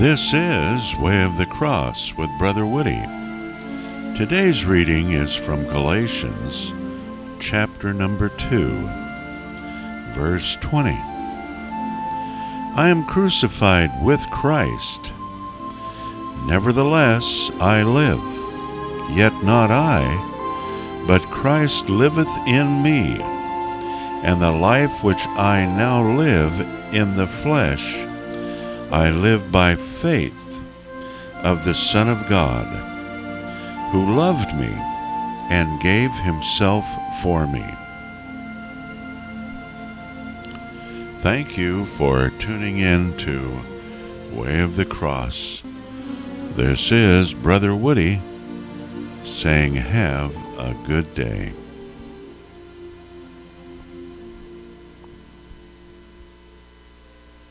This is Way of the Cross with Brother Woody. Today's reading is from Galatians chapter number 2, verse 20. I am crucified with Christ. Nevertheless I live, yet not I, but Christ liveth in me. And the life which I now live in the flesh, I live by faith of the Son of God, who loved me and gave himself for me. Thank you for tuning in to Way of the Cross. This is Brother Woody saying have a good day.